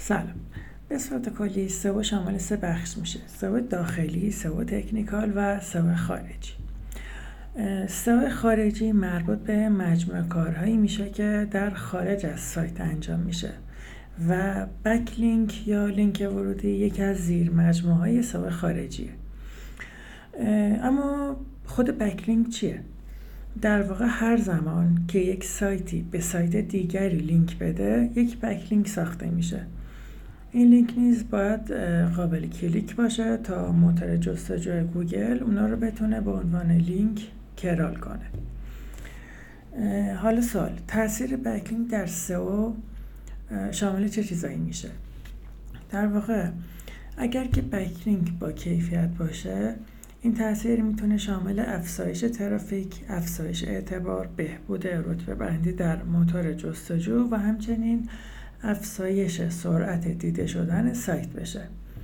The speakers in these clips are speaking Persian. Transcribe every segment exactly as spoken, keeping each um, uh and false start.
سلام. به صورت کلی سئو شامل سه بخش میشه: سئو داخلی، سئو تکنیکال و سئو خارجی. سئو خارجی مربوط به مجموعه کارهایی میشه که در خارج از سایت انجام میشه و بک لینک یا لینک ورودی یکی از زیر مجموعه های سئو خارجیه. اما خود بک لینک چیه؟ در واقع هر زمان که یک سایتی به سایت دیگری لینک بده، یک بک لینک ساخته میشه. این لینک نیز باید قابل کلیک باشه تا موتور جستجوی گوگل اونا رو بتونه به عنوان لینک کرال کنه. حالا سوال، تاثیر بک لینک در سئو شامل چه چیزایی میشه؟ در واقع اگر که بک لینک با کیفیت باشه، این تاثیر میتونه شامل افزایش ترافیک، افزایش اعتبار، بهبود رتبه بندی در موتور جستجو و همچنین افزایش سرعت دیده شدن سایت بشه.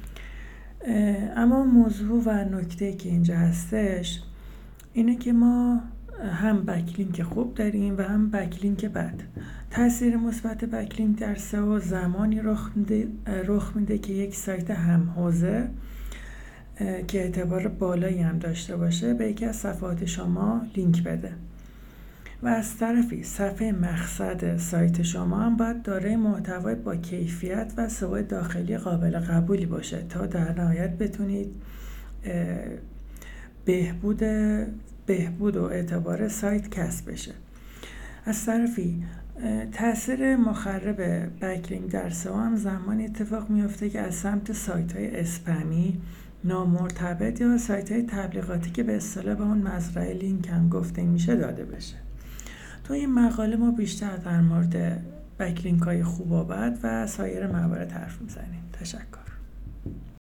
اما موضوع و نکته که اینجا هستش اینه که ما هم بکلینک خوب داریم و هم بکلینک بد. تاثیر مثبت بکلینک در سئو زمانی رخ میده رخ میده که یک سایت هم حوزه که اعتبار بالایی هم داشته باشه به یکی از صفحات شما لینک بده و از طرفی صفحه مقصد سایت شما هم باید دارای محتوای با کیفیت و سئو داخلی قابل قبولی باشه تا در نهایت بتونید بهبود بهبود و اعتبار سایت کسب بشه. از طرفی تاثیر مخرب بکلینک در سئو هم زمانی اتفاق میفته که از سمت سایت های اسپمی، نامرتبط یا سایت های تبلیغاتی که به اصطلاح به اون مزرعه لینک هم گفته میشه داده بشه. تو این مقاله ما بیشتر در مورد بکلینک های خوب و بد و سایر موارد حرف میزنیم. تشکر.